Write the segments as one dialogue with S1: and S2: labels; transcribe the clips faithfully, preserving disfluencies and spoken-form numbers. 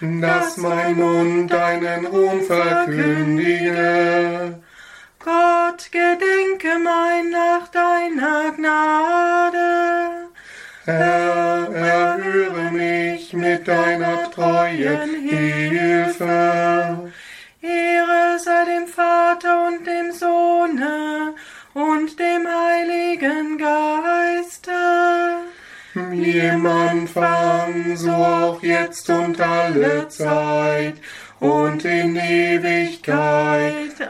S1: dass mein Mund deinen Ruhm verkündige.
S2: Gott, gedenke mein nach deiner Gnade.
S1: Herr, erhöre mich mit deiner treuen Hilfe.
S2: Ehre sei dem Vater und dem Sohne und dem Heiligen Geiste.
S1: Wie im Anfang, so auch jetzt und alle Zeit und in Ewigkeit.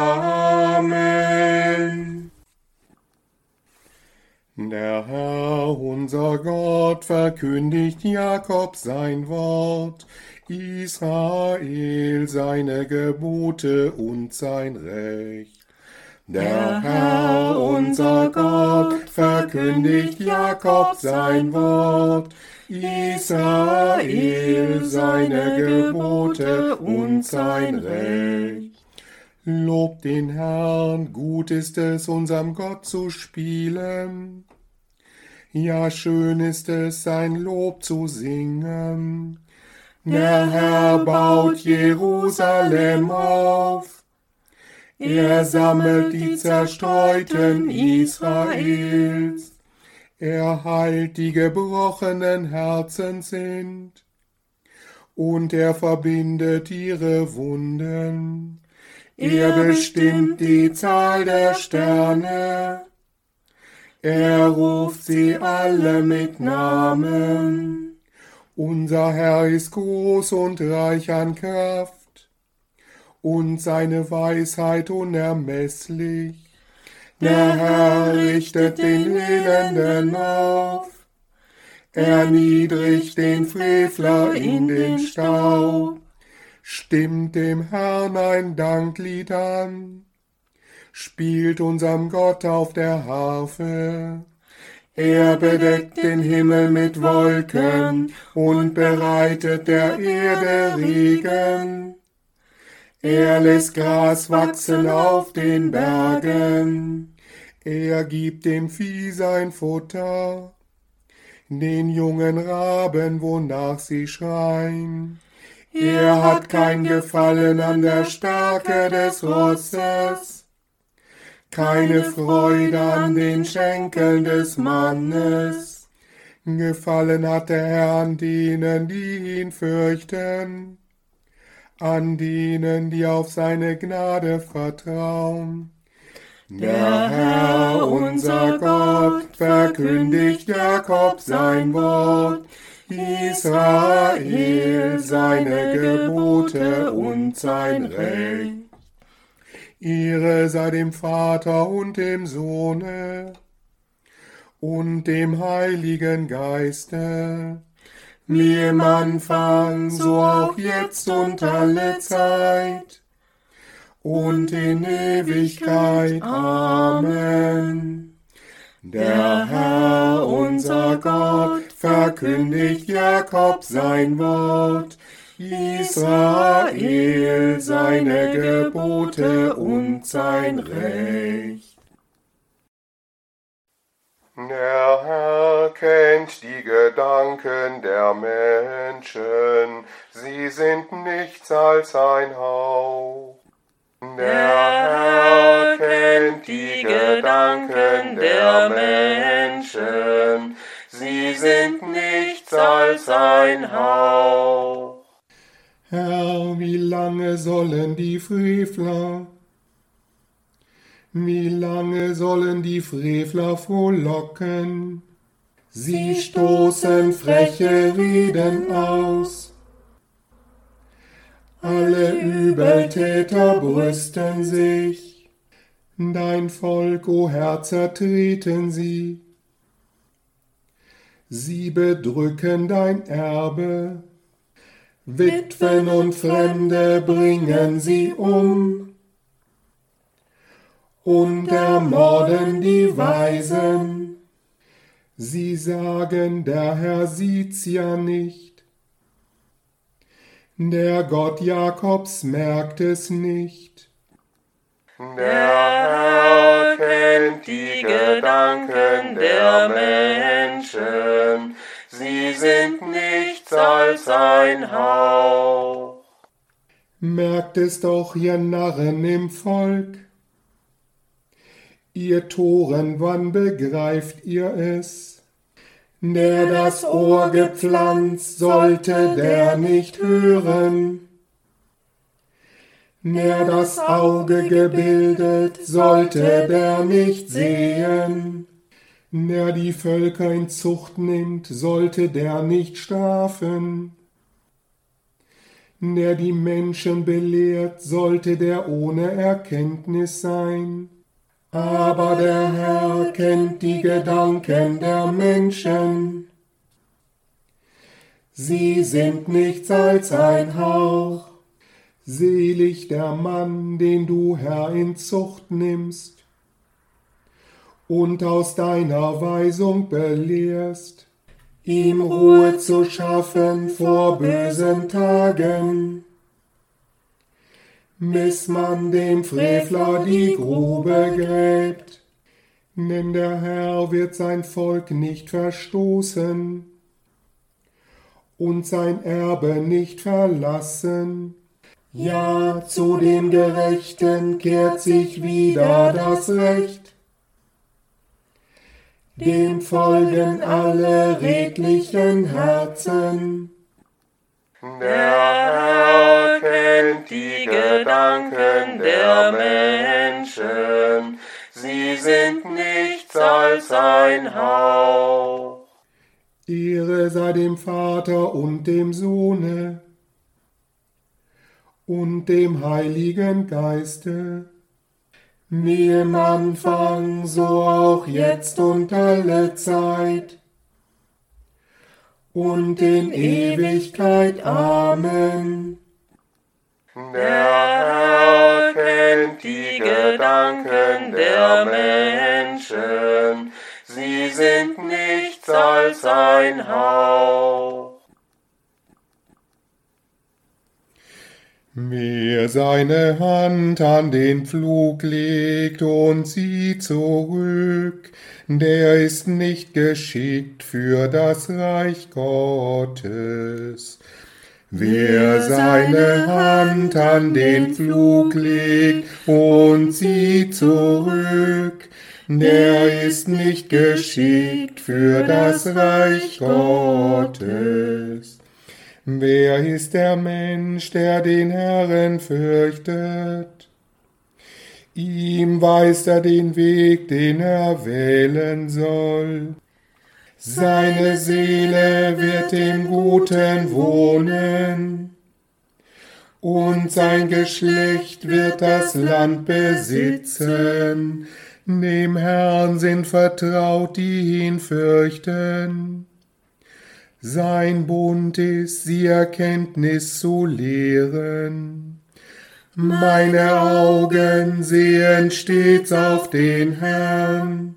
S1: Amen. Der Herr, unser Gott, verkündigt Jakob sein Wort, Israel seine Gebote und sein Recht. Der Herr, unser Gott, verkündigt Jakob sein Wort, Israel seine Gebote und sein Recht. Lobt den Herrn, gut ist es, unserem Gott zu spielen. Ja, schön ist es, sein Lob zu singen. Der Herr baut Jerusalem auf. Er sammelt die Zerstreuten Israels. Er heilt die gebrochenen Herzen sind. Und er verbindet ihre Wunden. Er bestimmt die Zahl der Sterne. Er ruft sie alle mit Namen. Unser Herr ist groß und reich an Kraft und seine Weisheit unermesslich. Der Herr richtet den Elenden auf. Er niedrigt den Frevler in den Staub. Stimmt dem Herrn ein Danklied an, spielt unserem Gott auf der Harfe. Er bedeckt den Himmel mit Wolken und bereitet der Erde Regen. Er lässt Gras wachsen auf den Bergen. Er gibt dem Vieh sein Futter, den jungen Raben, wonach sie schreien. Er hat kein Gefallen an der Stärke des Rosses, keine Freude an den Schenkeln des Mannes. Gefallen hat der Herr an denen, die ihn fürchten, an denen, die auf seine Gnade vertrauen. Der Herr, unser Gott, verkündigt Jakob sein Wort, Israel seine Gebote und sein Recht. Ehre sei dem Vater und dem Sohne und dem Heiligen Geiste, wie im Anfang, so auch jetzt und alle Zeit und in Ewigkeit. Amen. Der Herr, unser Gott, verkündigt Jakob sein Wort, Israel seine Gebote und sein Recht. Der Herr kennt die Gedanken der Menschen, sie sind nichts als ein Hauch. Der Herr kennt die Gedanken der Menschen, sie sind nichts als ein Hauch. Herr, wie lange sollen die Frevler, wie lange sollen die Frevler frohlocken? Sie stoßen freche Reden aus. Alle Übeltäter brüsten sich, dein Volk, o Herr, zertreten sie. Sie bedrücken dein Erbe, Witwen und Fremde bringen sie um und ermorden die Weisen. Sie sagen, der Herr sieht's ja nicht. Der Gott Jakobs merkt es nicht. Der Herr kennt die Gedanken der Menschen, sie sind nichts als ein Hauch. Merkt es doch, ihr Narren im Volk. Ihr Toren, wann begreift ihr es? Der das Ohr gepflanzt, sollte der nicht hören. Der das Auge gebildet, sollte der nicht sehen. Der die Völker in Zucht nimmt, sollte der nicht strafen. Der die Menschen belehrt, sollte der ohne Erkenntnis sein. Aber der Herr kennt die Gedanken der Menschen. Sie sind nichts als ein Hauch. Selig der Mann, den du, Herr, in Zucht nimmst und aus deiner Weisung belehrst, ihm Ruhe zu schaffen vor bösen Tagen, bis man dem Frevler die Grube gräbt. Denn der Herr wird sein Volk nicht verstoßen und sein Erbe nicht verlassen. Ja, zu dem Gerechten kehrt sich wieder das Recht. Dem folgen alle redlichen Herzen.
S2: Der Herr kennt die Gedanken der Menschen, sie sind nichts als ein Hauch.
S1: Ehre sei dem Vater und dem Sohne und dem Heiligen Geiste, wie im Anfang, so auch jetzt und alle Zeit und in Ewigkeit. Amen.
S2: Der Herr kennt die Gedanken der Menschen, sie sind nichts als ein Hauch.
S1: Wer seine Hand an den Pflug legt und zieht zurück, der ist nicht geschickt für das Reich Gottes. Wer seine Hand an den Pflug legt und zieht zurück, der ist nicht geschickt für das Reich Gottes. Wer ist der Mensch, der den Herrn fürchtet? Ihm weist er den Weg, den er wählen soll. Seine Seele wird im Guten wohnen, und sein Geschlecht wird das Land besitzen. Dem Herrn sind vertraut, die ihn fürchten. Sein Bund ist, sie Erkenntnis zu lehren. Meine Augen sehen stets auf den Herrn.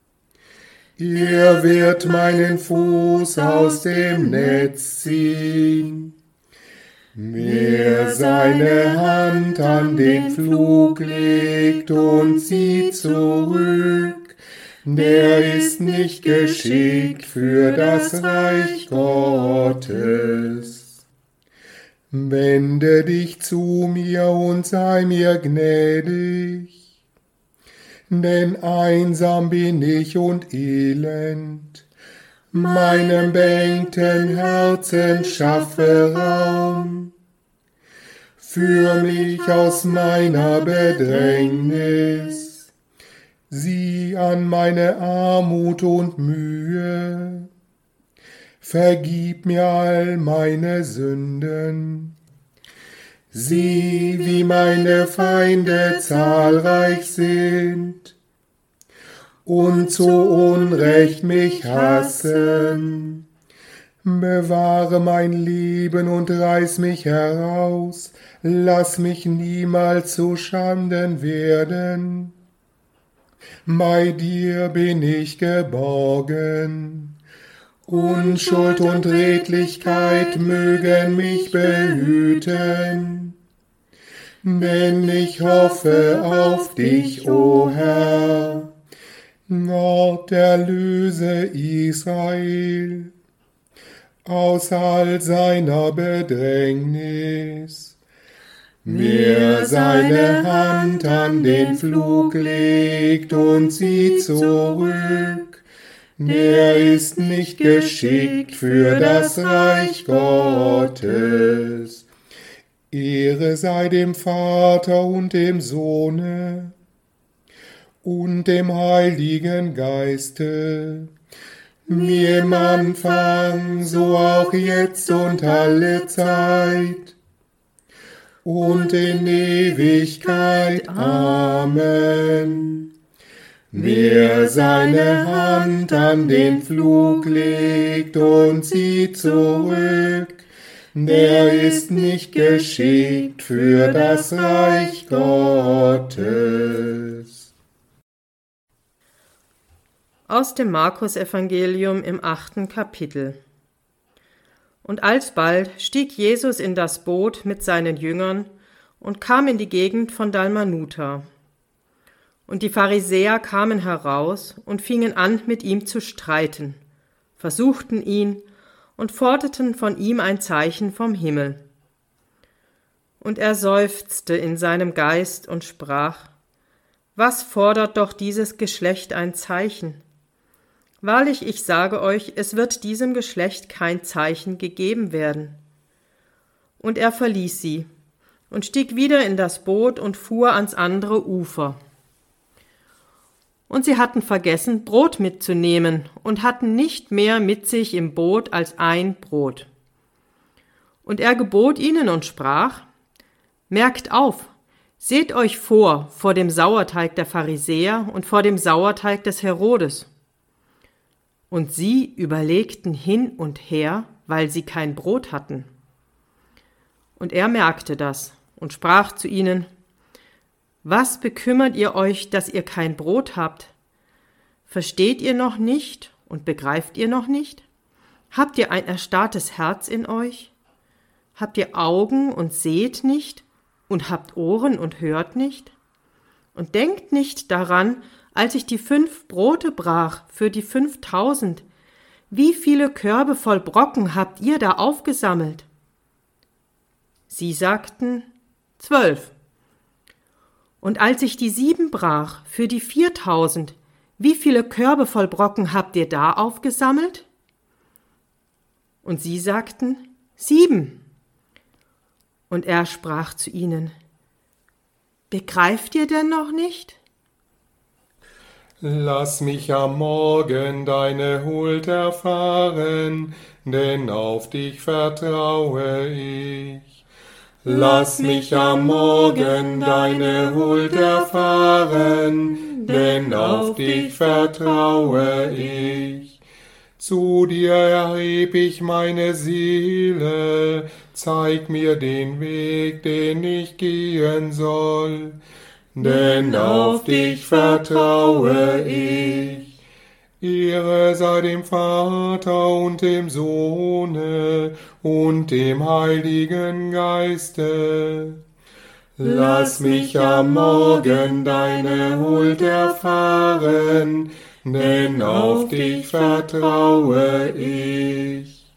S1: Er wird meinen Fuß aus dem Netz ziehen. Wer seine Hand an den Pflug legt und zieht zurück, der ist nicht geschickt für das Reich Gottes. Wende dich zu mir und sei mir gnädig, denn einsam bin ich und elend. Meinem beengten Herzen schaffe Raum. Führ mich aus meiner Bedrängnis. Sieh an meine Armut und Mühe. Vergib mir all meine Sünden. Sieh, wie meine Feinde zahlreich sind und zu Unrecht mich hassen. Bewahre mein Leben und reiß mich heraus. Lass mich niemals zu Schanden werden. Bei dir bin ich geborgen. Unschuld und Redlichkeit mögen mich behüten. Denn ich hoffe auf dich, o Herr. Gott, erlöse Israel aus all seiner Bedrängnis. Wer seine Hand an den Pflug legt und zieht zurück, der ist nicht geschickt für das Reich Gottes. Ehre sei dem Vater und dem Sohne und dem Heiligen Geiste, wie im Anfang, so auch jetzt und alle Zeit und in Ewigkeit. Amen. Wer seine Hand an den Pflug legt und zieht zurück, der ist nicht geschickt für das Reich Gottes.
S3: Aus dem Markus-Evangelium im achten Kapitel. Und alsbald stieg Jesus in das Boot mit seinen Jüngern und kam in die Gegend von Dalmanuta. Und die Pharisäer kamen heraus und fingen an, mit ihm zu streiten, versuchten ihn und forderten von ihm ein Zeichen vom Himmel. Und er seufzte in seinem Geist und sprach: Was fordert doch dieses Geschlecht ein Zeichen? Wahrlich, ich sage euch, es wird diesem Geschlecht kein Zeichen gegeben werden. Und er verließ sie und stieg wieder in das Boot und fuhr ans andere Ufer. Und sie hatten vergessen, Brot mitzunehmen und hatten nicht mehr mit sich im Boot als ein Brot. Und er gebot ihnen und sprach: Merkt auf, seht euch vor vor dem Sauerteig der Pharisäer und vor dem Sauerteig des Herodes. Und sie überlegten hin und her, weil sie kein Brot hatten. Und er merkte das und sprach zu ihnen: Was bekümmert ihr euch, dass ihr kein Brot habt? Versteht ihr noch nicht und begreift ihr noch nicht? Habt ihr ein erstarrtes Herz in euch? Habt ihr Augen und seht nicht und habt Ohren und hört nicht? Und denkt nicht daran, als ich die fünf Brote brach für die fünftausend, wie viele Körbe voll Brocken habt ihr da aufgesammelt? Sie sagten: Zwölf. Und als ich die sieben brach für die viertausend, wie viele Körbe voll Brocken habt ihr da aufgesammelt? Und sie sagten: Sieben. Und er sprach zu ihnen: Begreift ihr denn noch nicht?
S1: Lass mich am Morgen deine Huld erfahren, denn auf dich vertraue ich. Lass mich am Morgen deine Huld erfahren, denn auf dich vertraue ich. Zu dir erheb ich meine Seele, zeig mir den Weg, den ich gehen soll, denn auf dich vertraue ich. Ehre sei dem Vater und dem Sohne und dem Heiligen Geiste. Lass mich am Morgen deine Huld erfahren, denn auf dich vertraue ich.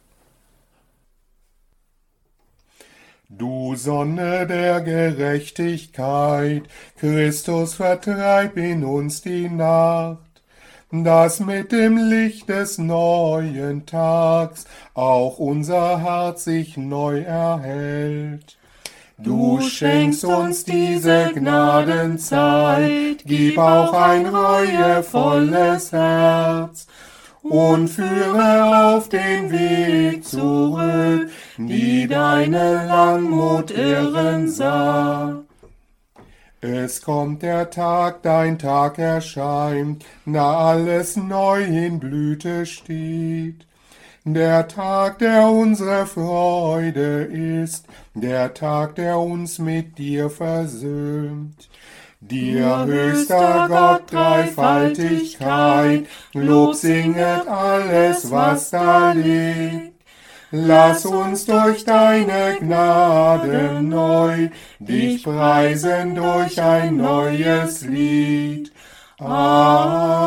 S1: Du Sonne der Gerechtigkeit, Christus vertreib in uns die Nacht, dass mit dem Licht des neuen Tags auch unser Herz sich neu erhellt. Du schenkst uns diese Gnadenzeit, gib auch ein reuevolles Herz und führe auf den Weg zurück, die deine Langmut irren sah. Es kommt der Tag, dein Tag erscheint, da alles neu in Blüte steht. Der Tag, der unsere Freude ist, der Tag, der uns mit dir versöhnt. Dir, höchster Gott, Dreifaltigkeit, Lob singet alles, was da liegt. Lass uns durch deine Gnade neu dich preisen durch ein neues Lied.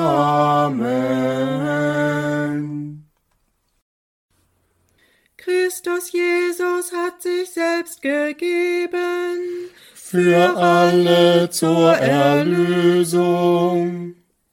S1: Amen.
S3: Christus Christus Jesus hat sich selbst gegeben,
S1: für alle zur Erlösung.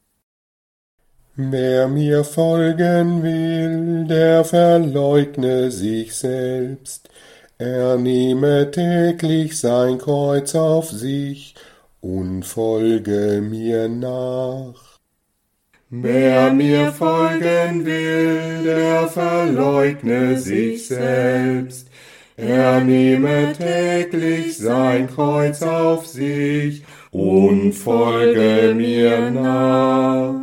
S1: Wer mir folgen will, der verleugne sich selbst, er nehme täglich sein Kreuz auf sich und folge mir nach. Wer mir folgen will, der verleugne sich selbst, er nehme täglich sein Kreuz auf sich und folge mir nach.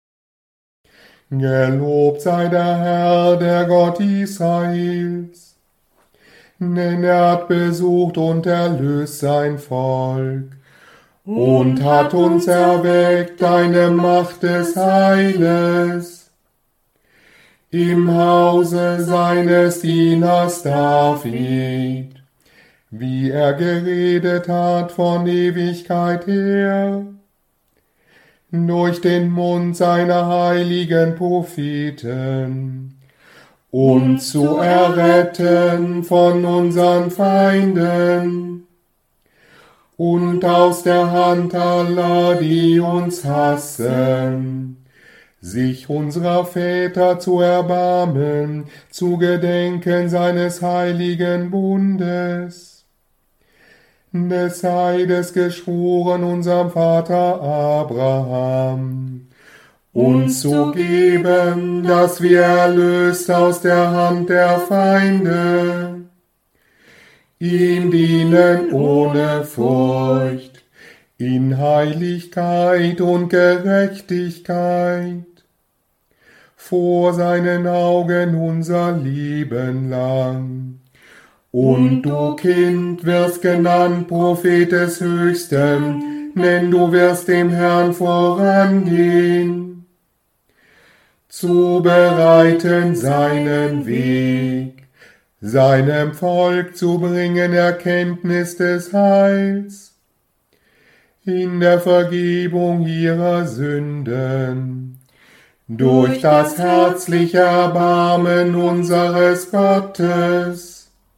S1: Gelobt sei der Herr, der Gott Israels, denn er hat besucht und erlöst sein Volk und hat uns erweckt eine Macht des Heiles im Hause seines Dieners David, wie er geredet hat von Ewigkeit her, durch den Mund seiner heiligen Propheten, uns zu erretten von unseren Feinden und aus der Hand aller, die uns hassen, sich unserer Väter zu erbarmen, zu gedenken seines heiligen Bundes, des Eides geschworen unserem Vater Abraham, uns zu geben, dass wir erlöst aus der Hand der Feinde, ihm dienen ohne Furcht, in Heiligkeit und Gerechtigkeit, vor seinen Augen unser Leben lang. Und du, Kind, wirst genannt Prophet des Höchsten, denn du wirst dem Herrn vorangehen, zu bereiten seinen Weg, seinem Volk zu bringen Erkenntnis des Heils, in der Vergebung ihrer Sünden, durch das herzliche Erbarmen unseres Gottes.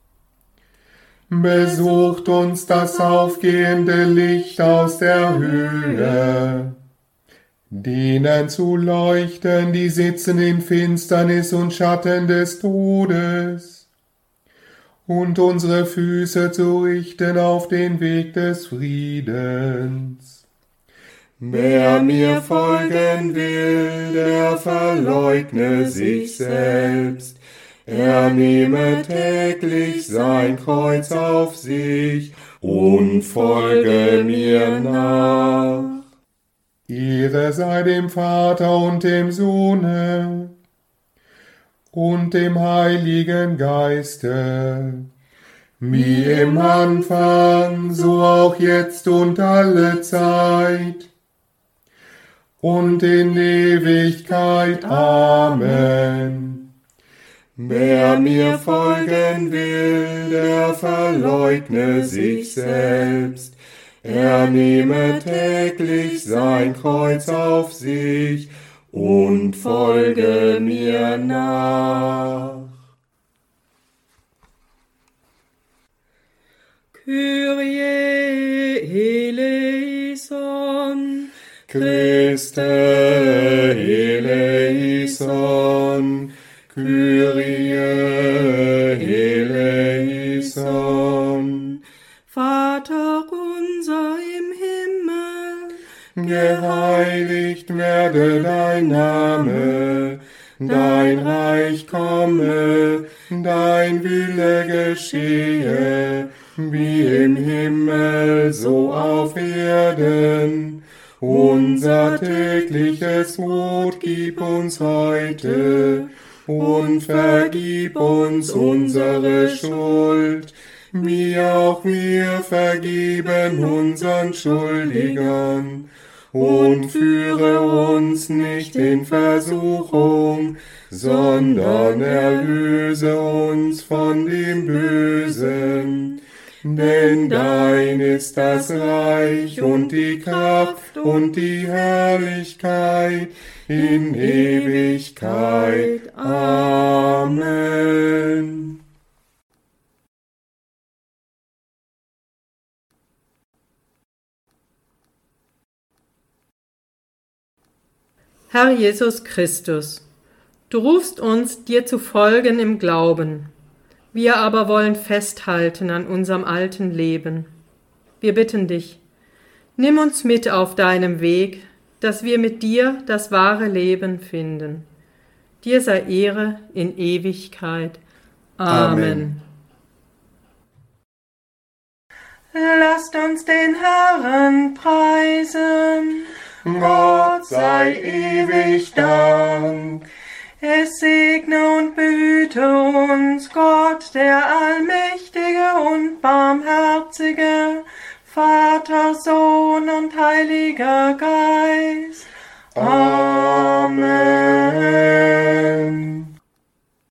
S1: Besucht uns das aufgehende Licht aus der Höhe, denen zu leuchten, die sitzen in Finsternis und Schatten des Todes, und unsere Füße zu richten auf den Weg des Friedens. Wer mir folgen will, der verleugne sich selbst, er nehme täglich sein Kreuz auf sich und folge mir nach. Ehre sei dem Vater und dem Sohne und dem Heiligen Geiste, wie im Anfang, so auch jetzt und alle Zeit und in Ewigkeit. Amen. Wer mir folgen will, der verleugne sich selbst, er nehme täglich sein Kreuz auf sich und folge mir nach.
S3: Kyrie eleison,
S1: Christe eleison, Kyrie eleison.
S3: Vater unser im Himmel,
S1: geheiligt werde dein Name, dein Reich komme, dein Wille geschehe, wie im Himmel, so auf Erden. Unser tägliches Brot gib uns heute und vergib uns unsere Schuld, wie auch wir vergeben unseren Schuldigern. Und führe uns nicht in Versuchung, sondern erlöse uns von dem Bösen. Denn dein ist das Reich und die Kraft und die Herrlichkeit in Ewigkeit. Amen.
S3: Herr Jesus Christus, du rufst uns, dir zu folgen im Glauben. Wir aber wollen festhalten an unserem alten Leben. Wir bitten dich, nimm uns mit auf deinem Weg, dass wir mit dir das wahre Leben finden. Dir sei Ehre in Ewigkeit. Amen.
S2: Lasst uns den Herrn preisen. Gott sei ewig Dank. Es segne und behüte uns Gott, der allmächtige und barmherzige, Vater, Sohn und Heiliger Geist. Amen.